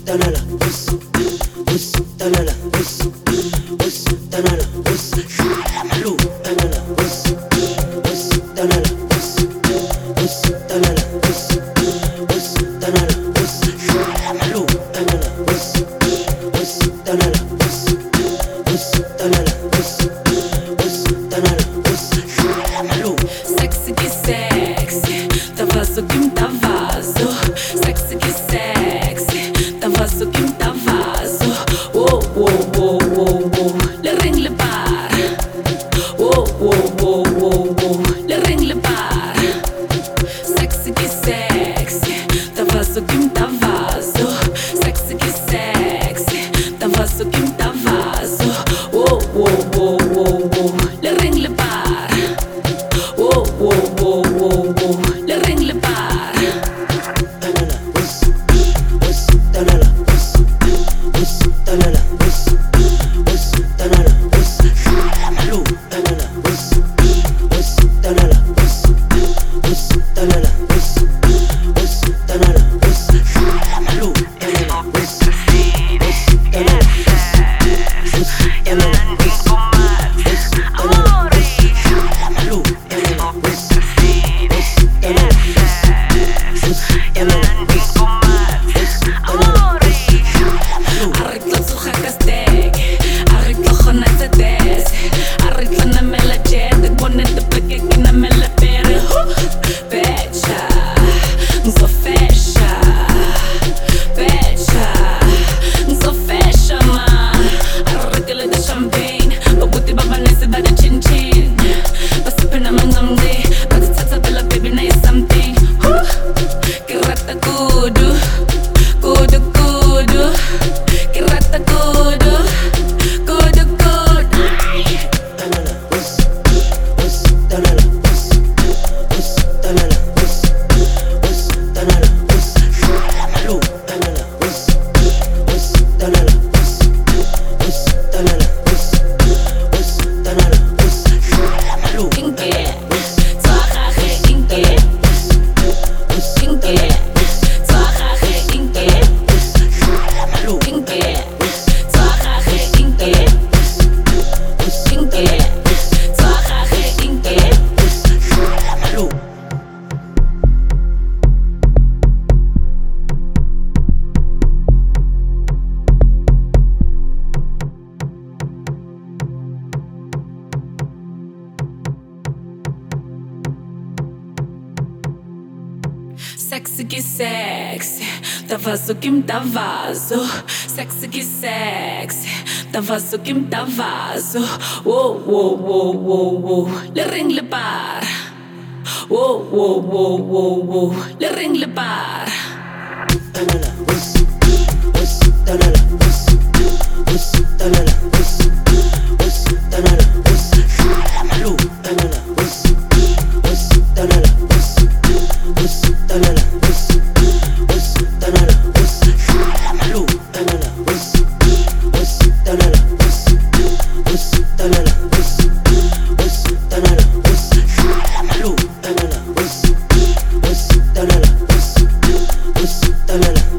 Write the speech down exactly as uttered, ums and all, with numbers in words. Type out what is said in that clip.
tanala, us, us, tanala, us, us, tanala, us, malu, tanala, us, us, tanala, us, us, tanala, us, us, tanala, us, malu, tanala, us, us, tanala, us, us, tanala, us, us, tanala, us, malu. Sexy que sexy, tá vaso que tá vaso. Sexy que sexy, tá vaso que tá vaso. Oh oh oh oh oh, le ring le bar. Oh oh oh oh oh, le ring le bar. Sexy que sexy, tá vaso que tá vaso. Sexy que sexy, tá vaso que tá vaso. Oh oh oh oh oh, le ring le bar. Oh, oh, oh, oh, oh, le ring le bar. Tanala, us, us, tanala, us, us, tanala, us, us, tanala, us, malu, tanala, us, us, tanala, us, us, tanala, us, us, tanala, us, malu, tanala, us, us, tanala, us, us, tanala, us, us, tanala, us, malu, tanala, us, us, tanala, Arreglo su hakastek, arreglo con ese des. Arreglo na me la jet, pone de plaque que na me la pere. Becha, so fecha, becha, so fecha ma. Arreglo de champagne, babuti baba nese da de chin chin. Pasipena mangamde, batata bella baby nice something. Kirata kudu, kudu kudu. Kirata kudu, kudu kudu. tanala, us, us, tanala, us, us, tanala, us, us, tanala, us, malu, tanala, us, us, tanala, us, us, tanala, us, us, tanala, us, malu, Inke, us, twakahe inke, us, inke, twakahe inke, malu, inke, twakahe inke, us, inke, twakahe inke. malu. Sexy que sexy, tá vaso que tá vaso. Sexy que sexy, tá vaso que tá vaso. Oh oh oh oh oh, le ring le bar. Oh oh oh oh oh, le ring le bar. Tanala, us, us, tanala, us, us, tanala, us, us, tanala, us, malu, tanala, us, us, tanala, us, us, tanala, us, us, tanala, us, malu, tanala, us, us, tanala, us, us, tanala, us, us, tanala, us, malu, tanala, us, us, tanala, us, us, tanala.